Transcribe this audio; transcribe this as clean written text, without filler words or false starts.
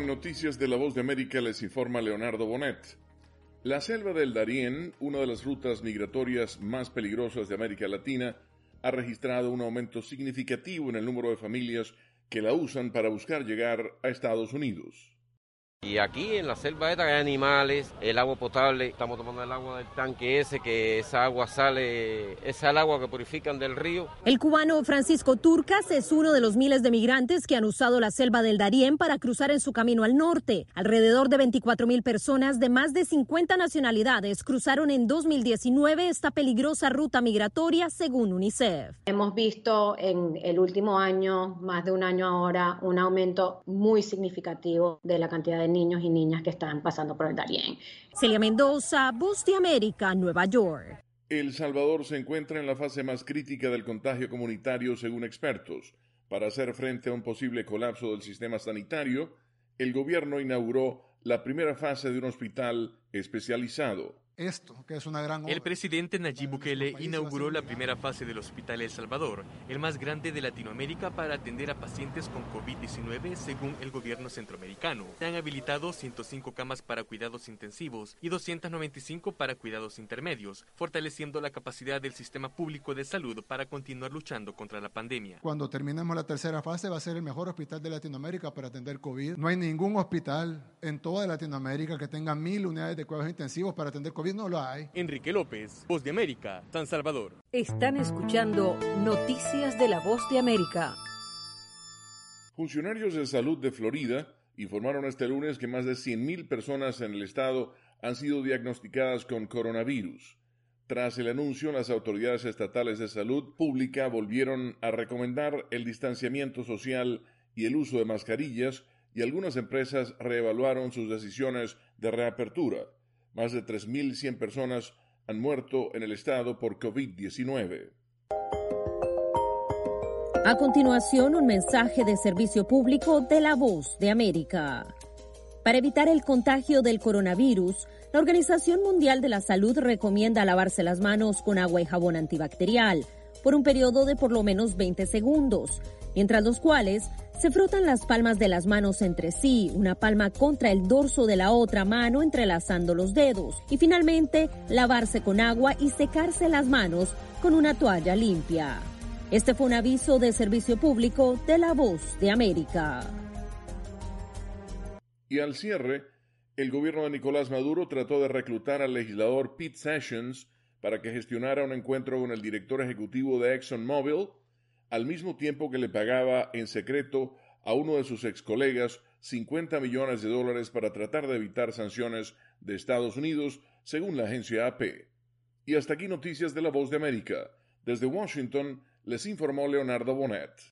Noticias de la Voz de América les informa Leonardo Bonet. La selva del Darién, una de las rutas migratorias más peligrosas de América Latina, ha registrado un aumento significativo en el número de familias que la usan para buscar llegar a Estados Unidos. Y aquí en la selva esta hay animales, el agua potable, estamos tomando el agua del tanque ese, que esa agua sale, es el agua que purifican del río. El cubano Francisco Turcas es uno de los miles de migrantes que han usado la selva del Darién para cruzar en su camino al norte. Alrededor de 24,000 personas de más de 50 nacionalidades cruzaron en 2019 esta peligrosa ruta migratoria, según UNICEF. Hemos visto en el último año, más de un año ahora, un aumento muy significativo de la cantidad de niños y niñas que están pasando por el Darién. Celia Mendoza, Voz de América, Nueva York. El Salvador se encuentra en la fase más crítica del contagio comunitario, según expertos. Para hacer frente a un posible colapso del sistema sanitario, el gobierno inauguró la primera fase de un hospital especializado. Esto, que es una gran obra. El presidente Nayib Bukele inauguró la primera fase del Hospital El Salvador, el más grande de Latinoamérica para atender a pacientes con COVID-19, según el gobierno centroamericano. Se han habilitado 105 camas para cuidados intensivos y 295 para cuidados intermedios, fortaleciendo la capacidad del sistema público de salud para continuar luchando contra la pandemia. Cuando terminemos la tercera fase va a ser el mejor hospital de Latinoamérica para atender COVID. No hay ningún hospital en toda Latinoamérica que tenga 1,000 unidades de cuidados intensivos para atender COVID. No lo hay. Enrique López, Voz de América, San Salvador. Están escuchando Noticias de la Voz de América. Funcionarios de salud de Florida informaron este lunes que más de 100,000 personas en el estado han sido diagnosticadas con coronavirus. Tras el anuncio, las autoridades estatales de salud pública volvieron a recomendar el distanciamiento social y el uso de mascarillas, y algunas empresas reevaluaron sus decisiones de reapertura. Más de 3,100 personas han muerto en el estado por COVID-19. A continuación, un mensaje de servicio público de la Voz de América. Para evitar el contagio del coronavirus, la Organización Mundial de la Salud recomienda lavarse las manos con agua y jabón antibacterial por un periodo de por lo menos 20 segundos, mientras los cuales se frotan las palmas de las manos entre sí, una palma contra el dorso de la otra mano entrelazando los dedos, y finalmente lavarse con agua y secarse las manos con una toalla limpia. Este fue un aviso de servicio público de la Voz de América. Y al cierre, el gobierno de Nicolás Maduro trató de reclutar al legislador Pete Sessions para que gestionara un encuentro con el director ejecutivo de ExxonMobil, al mismo tiempo que le pagaba en secreto a uno de sus ex colegas $50 millones para tratar de evitar sanciones de Estados Unidos, según la agencia AP. Y hasta aquí Noticias de la Voz de América. Desde Washington les informó Leonardo Bonet.